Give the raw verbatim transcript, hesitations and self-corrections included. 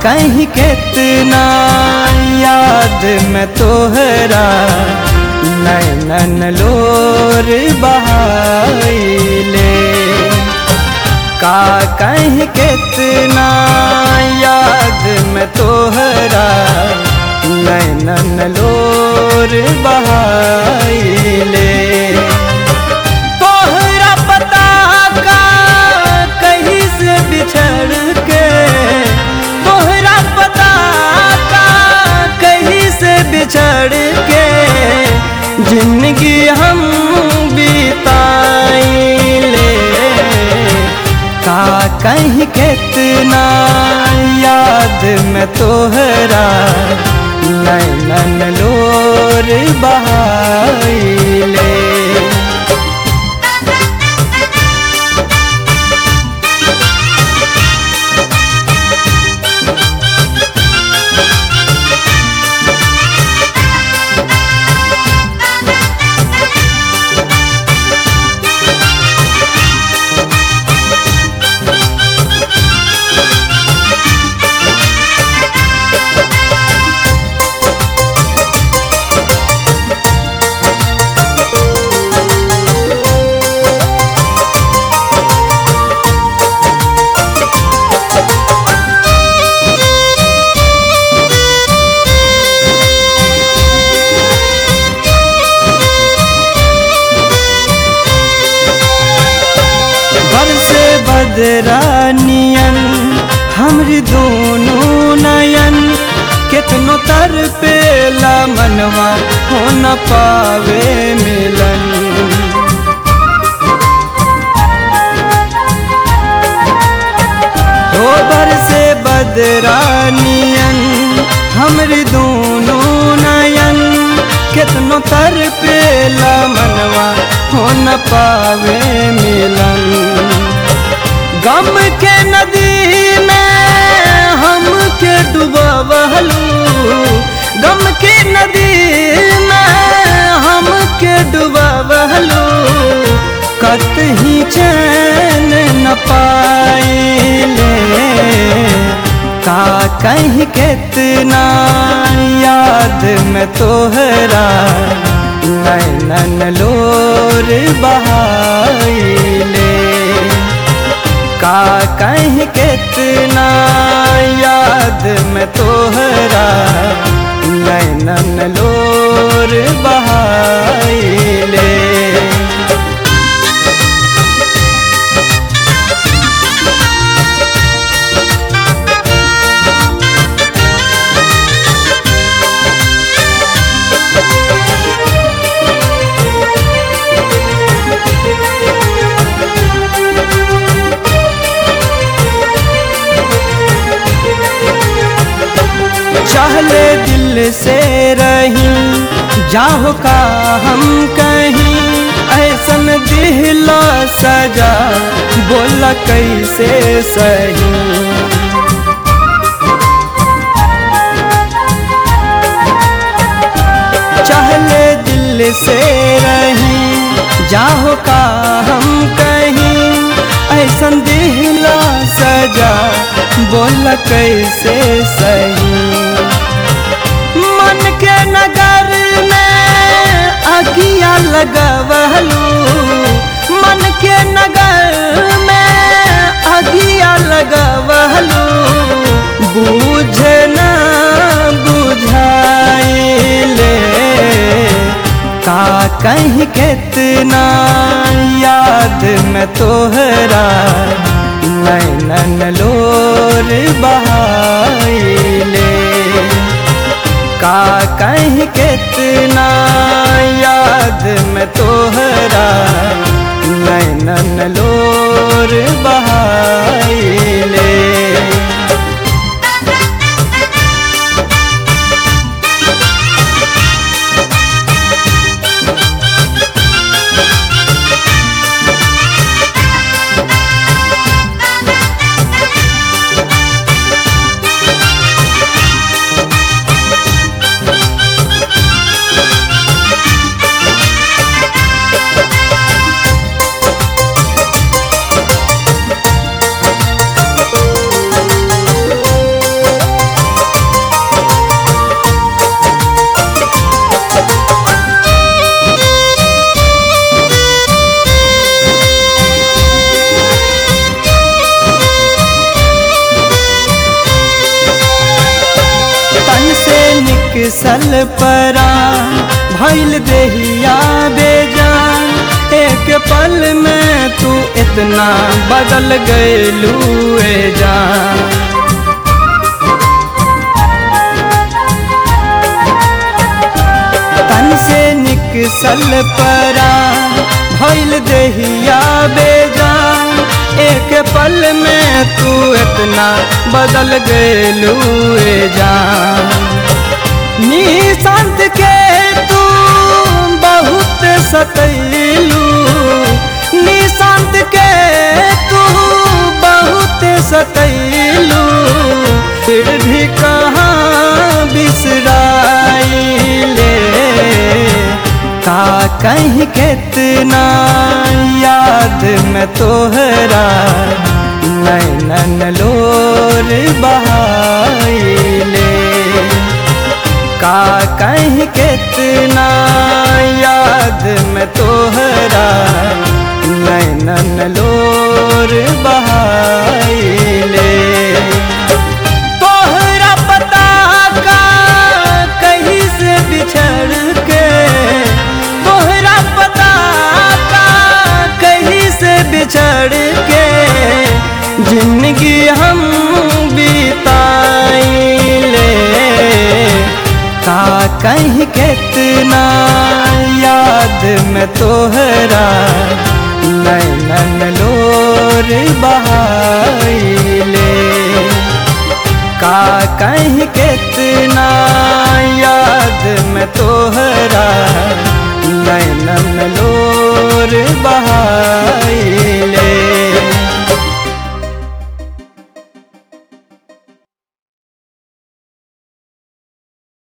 कहीं कितना याद में तोहरा नैनन लोर बहाइले। का कहीं कितना याद में तोहरा नैनन लोर बहाइले। तोहरा पता का कहीं से बिछड़ के, तोहरा पता का कहीं से बिछड़ के जिंदगी हम बिताइले। का कहीं कितना याद में तोहरा नैनन लोर बहाइले। बदरानियन हमरी दोनों नयन कितनो तर पेला मनवा हो न पावे मिलन। हो बरसे बदरानियन हमरी दोनों नयन कितनो तर पेला मनवा हो न पावे मिलन। गम के नदी में हम के डुबावलू, गम के नदी में हम के डुबावलू। कतही चैन न पाइले। का कहीं कितना याद में तोहरा नैनन लोर बहाइले। का कहीं कितना याद में तोहरा नैनन लोर बहाइले। चाहले दिल से रही जाहो का हम कहीं, ऐसन दिहला सजा बोला कैसे सही। चाहले दिल से रही जाहो का हम कहीं, ऐसन दिहला सजा बोला कैसे सही। मन के नगर में अगिया लगवलू, मन के नगर में अगिया लगवलू। बूझे न बुझाइले। का कहीं कितना याद में तोहरा नैनन लोर बहाइले। का कहीं कितना याद में तोहरा नैनन लोर बहाइले। निकसल परा भइल देहिया बेजान। एक पल में तू इतना बदल गइलू ए जान। तन से निकसल परा भइल देहिया बेजान। एक पल में तू इतना बदल गइलू ए जान। निशांत के तू बहुत सतैलू, निशांत के तू बहुत सतैलू, फिर भी कहाँ बिसराइले। का कहीं कितना याद में तोहरा नैनन लोर बहाइले। का कहीं कितना याद में तोहरा नैनन लोर बहाइले। तोहरा पता का कहीं से बिछड़ के, तोहरा पता का कहीं से बिछड़ के जिंदगी हम बिताइले। का कहीं कितना याद में तोहरा नैनन लोर बहाइले। का कहीं कितना याद में तोहरा नैनन लोर बहाइले।